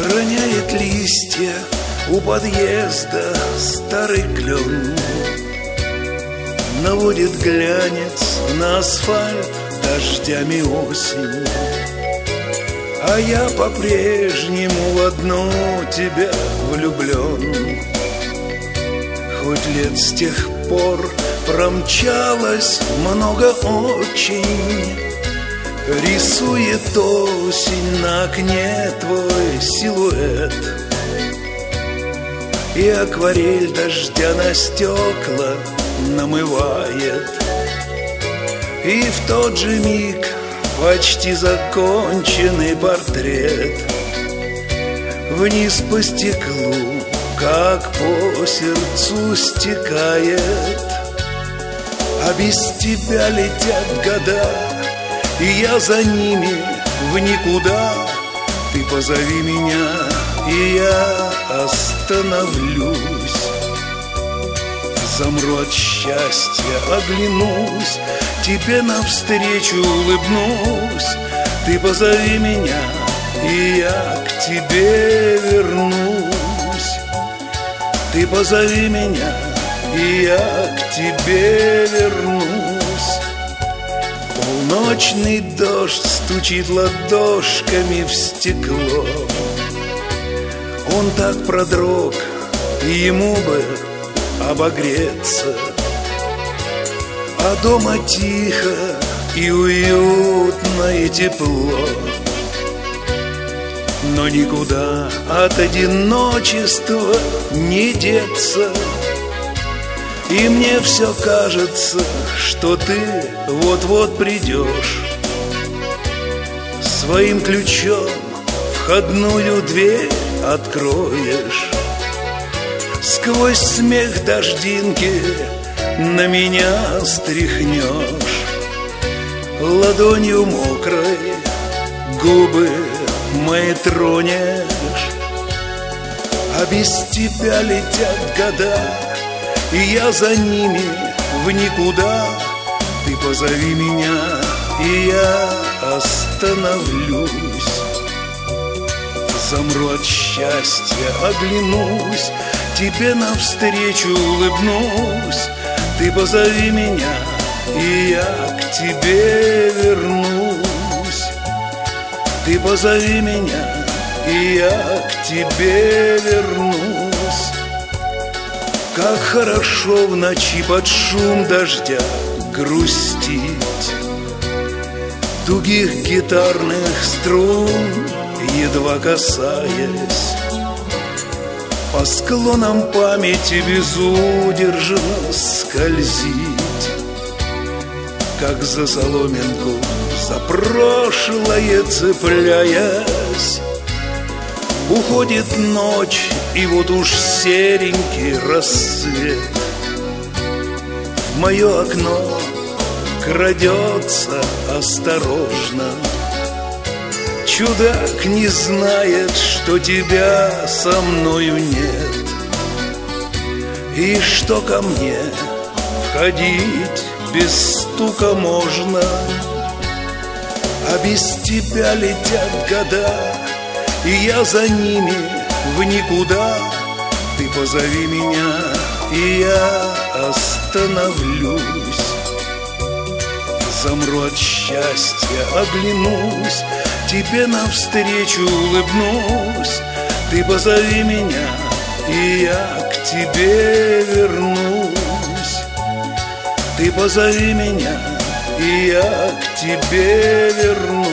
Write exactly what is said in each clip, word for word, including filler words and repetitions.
Роняет листья у подъезда старый клен, наводит глянец на асфальт дождями осень. А я по-прежнему в одну тебя влюблен. Хоть лет с тех пор промчалось много очень, рисует осень на окне твой силуэт, и акварель дождя на стекла намывает. И в тот же миг почти законченный портрет вниз по стеклу, как по сердцу стекает. А без тебя летят года, и я за ними в никуда. Ты позови меня, и я остановлюсь. Замру от счастья, оглянусь, тебе навстречу улыбнусь. Ты позови меня, и я к тебе вернусь. Ты позови меня, и я к тебе вернусь. Полночный дождь стучит ладошками в стекло. Он так продрог, ему бы обогреться. А дома тихо и уютно и тепло. Но никуда от одиночества не деться. И мне все кажется, что ты вот-вот придешь. Своим ключом входную дверь откроешь. Сквозь смех дождинки на меня стряхнешь. Ладонью мокрой губы мои тронешь. А без тебя летят года, и я за ними в никуда. Ты позови меня, и я остановлюсь. Замру от счастья, оглянусь, тебе навстречу улыбнусь. Ты позови меня, и я к тебе вернусь. Ты позови меня, и я к тебе вернусь. Как хорошо в ночи под шум дождя грустить. Тугих гитарных струн едва касаясь, по склонам памяти безудержно скользить. Как за соломинку, за прошлое цепляясь, уходит ночь, и вот уж серенький рассвет в мое окно крадется осторожно. Чудак не знает, что тебя со мною нет, и что ко мне входить без стука можно. А без тебя летят года, и я за ними в никуда. Ты позови меня, и я остановлюсь. Замру от счастья, оглянусь, тебе навстречу улыбнусь. Ты позови меня, и я к тебе вернусь. Ты позови меня, и я к тебе вернусь.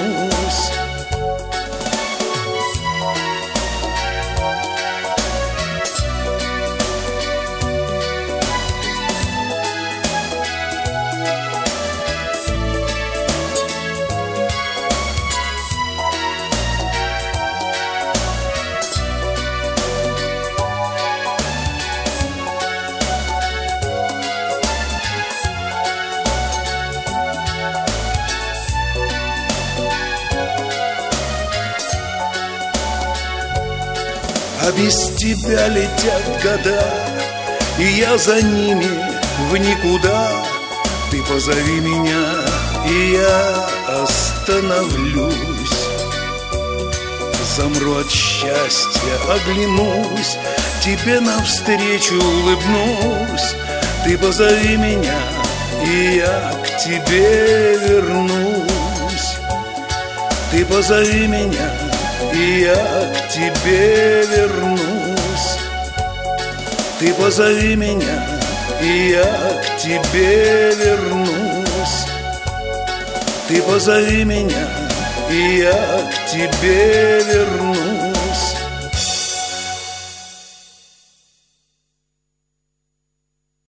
А без тебя летят года, и я за ними в никуда. Ты позови меня, и я остановлюсь. замру от счастья, оглянусь, тебе навстречу улыбнусь. Ты позови меня, и я к тебе вернусь. Ты позови меня, и я к тебе вернусь. Ты позови меня, и я к тебе вернусь. Ты позови меня, и я к тебе вернусь.